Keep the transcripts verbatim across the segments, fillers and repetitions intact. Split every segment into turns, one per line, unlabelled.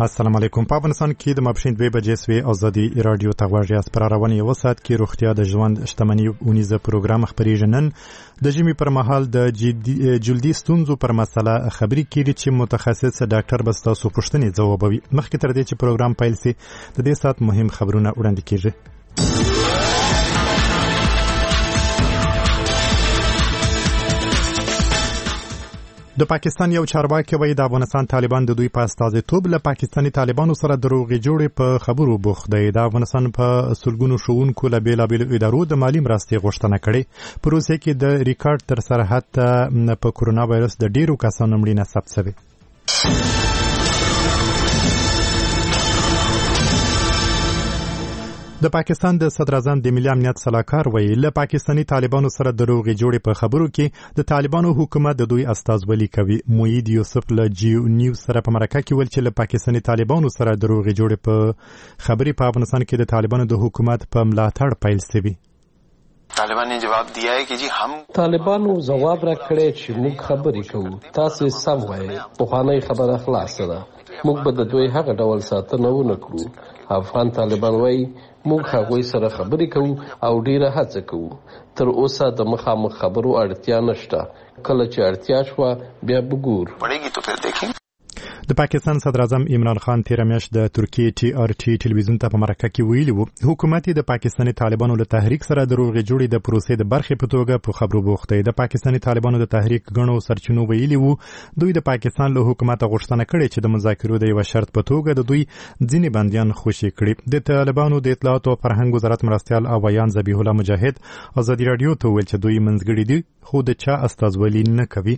السلام علیکم. په افغانستان کې د ماپښین دوه بجې سوي ازادي رادیو ته غواړي اس پر روانه یو ساعت کې روغتیا د ژوند شتمنۍ اونیزه پروګرام خبرېږي. نن د ژمي پر مهال د جلدي ستونزو پر مسله خبرې کیږي چې متخصص ډاکټر به تاسو پوښتنې ځوابوي. مخکې تر دې چې پروګرام پیل شي د دې ساعت مهم خبرونه وړاندې کیږي. د پاکستان یو چارواکي وایي د افغانستان طالبان د دوی په استازیتوب له پاکستاني طالبانو سره دروغې جوړې په خبرو بوخت دی. د افغانستان په سلګونو ښوونکو له بېلابېلو ادارو د مالي مرستې غوښتنه کړې. په روسیه کې د ریکارډ تر سرحد ته په کورونا وایرس د ډېرو کسانو مړینه ثبت شوې. د پاکستان د صدر اعظم د ملي امنیت سلاکار وایي له پاکستاني طالبانو سره دروغې جوړې په خبرو کې د طالبانو حکومت د دوی استازولي کوي. موید یوسف له جیو نیوز سره په مرکه کې ویل چې له پاکستاني طالبانو سره دروغې جوړې په خبرې په افغانستان کې د طالبانو د حکومت په ملاتړ پیل شوی.
طالبان نے جواب دیا ہے کہ جی ہم
طالبانو جواب راکړی چې موږ خبرې کوو، تاسو سم وایي، پخوانی خبره خلاصه ده، موږ به د دوی هغه ډول ساتنه ونه کړو. افغان طالبان وایي موږ هغوی سره خبرې کوو او ډیره هڅه کوو. تر اوسه د مخامخ خبرو اړتیا نشته، کله چې اړتیا شوه بیا به ګورو.
پړېږي تو پھر دیکھیں.
د پاکستان صدر اعظم عمران خان تیره میاشت د ترکیې ټي آر ټي ټلویزیون ته په مرکه کې ویلي وو حکومت د پاکستاني طالبانو له تحریک سره دروغې جوړې د پروسې د برخې په توګه په خبرو بوخت دی. د پاکستاني طالبانو د تحریک غنو سرچینو ویلي وو دوی د پاکستان له حکومت غوښتنه کړې چې د مذاکرو د یو شرط په توګه د دوی ځینې بندیان خوشي کړي. د طالبانو د اطلاعات او فرهنګ وزارت مرستیال او بیان ذبیح الله مجاهد ازادي رادیو ته ویل چې دوی منځګړي دي خو د چا استازولي نه کوي.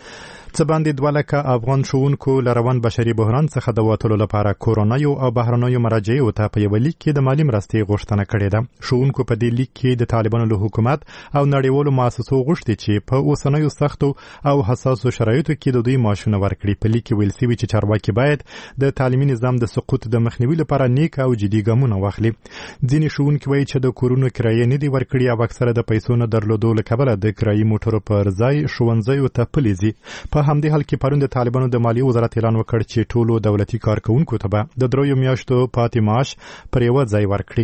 څه باندې دوه لکه افغان ښوونکو له روان بشري بحران څخه د وتلو لپاره کورونایو او بهرنیو مراجعو ته په یوه لیک کې د مالي مرستې غوښتنه کړې ده. ښوونکو په دې لیک کې د طالبانو له حکومت او نړیوالو مؤسسو غوښتي چې په اوسنیو سختو او حساسو شرایطو کې د دوی معاشونه ورکړي. په لیک کې ویل شوي چې چارواکي باید د تعلیمي نظام د سقوط د مخنیوي لپاره نیک او جدي ګامونه واخلي. ځینې ښوونکي وایي چې د کورونو کرایې نه دي ورکړي او اکثره د پیسو نه درلودو له کبله د کرایي موټرو پر ځای ښوونځیو ته پلي ځي. په همدې حال کې پرون د طالبانو د مالیې وزارت اعلان وکړ چې ټولو دولتي کارکونکو ته به د دریو میاشتو پاتې معاش پر یوه ځای ورکړي.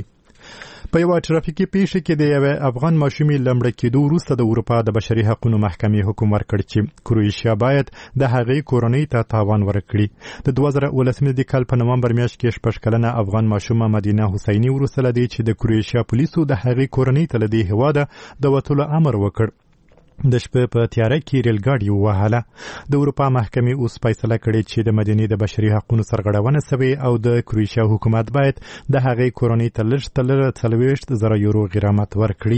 په یوه ټرافیکي پیښه کې د یوې افغان ماشومې له مړه کېدو وروسته د اروپا د بشري حقونو محکمې حکم ورکړ چې کروشیا باید د هغې کورنۍ ته تاوان ورکړي. د دوه زره اوولسمې کال په نومبر میاشت کې شپږ کلنه افغان ماشومه مدینه حسیني وروسته له دې چې د کروشیا پولیسو د هغې کورنۍ ته له دې هېواده د وتلو امر وکړ د شپې په تیاره کې ریل ګاډي ووهله. د اروپا محکمې اوس فیصله کړې چې د مدینې د بشري حقونو سرغړونه شوې او د کروشیا حکومت باید د هغې کورنۍ ته لږ تر لږه څلوېښت زره یورو غرامت ورکړي.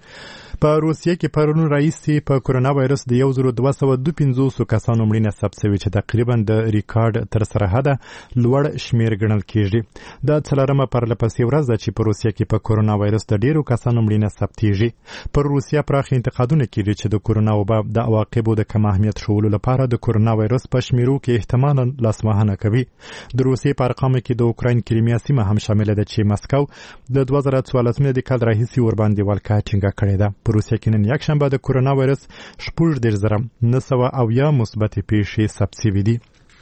په روسیه کې پرون راهیسې په کورونا وایرس د یو زره دوه سوه دوه پنځوس کسانو مړینه ثبت شوې چې تقریبا د ریکارډ تر سرحده لوړ شمیر ګڼل کېږي. دا څلورمه پرلپسې ورځ ده چې په روسیه کې په کورونا وایرس د ډېرو کسانو مړینه ثبتېږي. پر روسیه پراخ انتقادونه کېږي چې د کورونا وبا د عواقبو د کم اهمیت ښوولو لپاره د کورونا وایرس په شمیرو کې احتمالا لاسوهنه کوي. د روسیې په ارقامو کې د اوکراین کریمیا سیمه هم شامله ده چې مسکو د دوه زره څوارلسمې کال راهیسې ورباندې ولکه ټینګه کړې ده. په روسیه کې نن یکشنبه د کورونا وایرس شپږ دېرش زره نهه سوه اویا مثبتې پیښې ثبت شوي دي.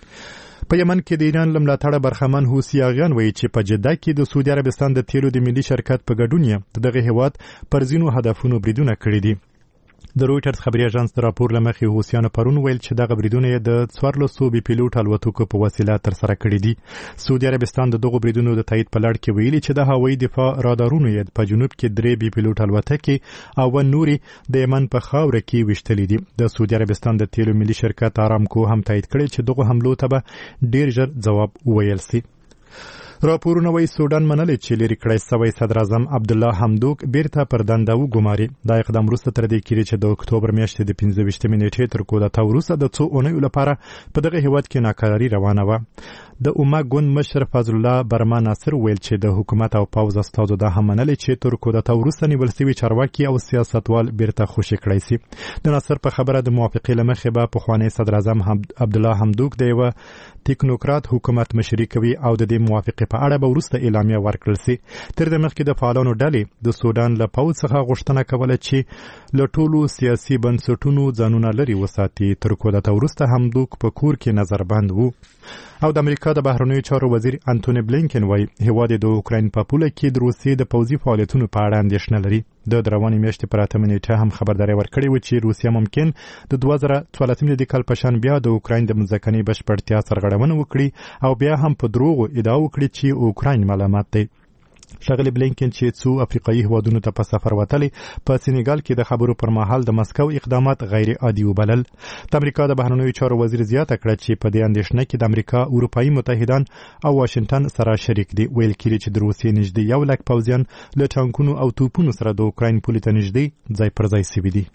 په یمن کې د ایران له ملاتړه برخمن حوثیان وایي چې په جده کې د سعودي عربستان د تیلو د ملي شرکت په ګډون یې دغه هېواد پر ځینو هدفونو بریدونه کړي دي. د رویټرز خبري اژانس د راپور له مخې حوثیانو پرون ویل چې دغه بریدونه یې د څوارلسو بې پیلوټ الوتکو په وسیله ترسره کړي دي. سعودي عربستان د دغو بریدونو د تایید په لړ کې ویلي چې د هوایي دفاع رادارونو یې په جنوب کې درې بې پیلوټ الوتکې او نورې د یمن په خاوره کې ویشتلې دي. د سعودي عربستان د تیلو ملي شرکت ارامکو هم تایید کړي چې دغو حملو ته به ډېر ژر ځواب وویل شي. راپورونه وایي سودان منلې چې لرې کړی سوی صدر اعظم عبدالله حمدوک بیرته پر دنده وګماري. دا اقدام وروسته تر دې کېږي چې د اکتوبر میاشتې د پنځه ویشتمې نیټې تر کودتا وروسته د څو اونیو لپاره په دغه هېواد کې ناکراري روانه وه. د اوما ګوند مشر فضل الله برما ناصر ویل چې د حکومت او پوځ استازو دا هم منلې چې تر کودتا وروسته نیول شوي چارواکي او سیاستوال بیرته خوشي کړی شي. د ناصر په خبره د موافقې له مخې به پخوانی صدر اعظم عبدالله حمدوک د یوه ټیکنوکرات حکومت مشري کوي او د دې موافقې په اړه به وروسته اعلامیه ورکړل شي. تر دې مخکې د فعالانو ډلې د سودان له پوځ څخه غوښتنه کوله چې له ټولو سیاسي بنسټونو ځانونه لرې وساتي. تر کودتا وروسته حمدوک په کور کې نظربند و. او د امریکا امریکا د بهرنیو چارو وزیر انټونی بلینکن وایي هیواد د اوکراین په پوله کې د روسیې د پوځي فعالیتونو په اړه اندېښنه لري. د روانې میاشتې پر اتمه نیټه هم خبرداری ورکړې و چې روسیه ممکن د دوه زره څوارلسم د کال په شان بیا د اوکراین د مځکنۍ بشپړتیا سرغړونه وکړي او بیا هم په دروغو ادعا وکړي چې اوکراین ملامت دی. ښاغلی بلینکن چې څو افریقایي هیوادونو ته په سفر وتلی په سینیګال کې د خبرو پر مهال د مسکو اقدامات غیر عادي وبلل. د امریکا د بهرنیو چارو وزیر زیاته کړه چې په دې اندېښنه کې د امریکا اروپایي متحدان او واشنگټن سره شریک دي. ویل کېږي چې د روسیې نږدې یو لک پوځیان له ټانکونو او توپونو سره د اوکراین پولې ته نږدې ځای پر ځای سوي دي.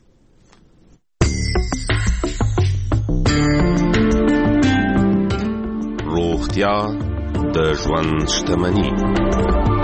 روغتیا د ژوند شتمني.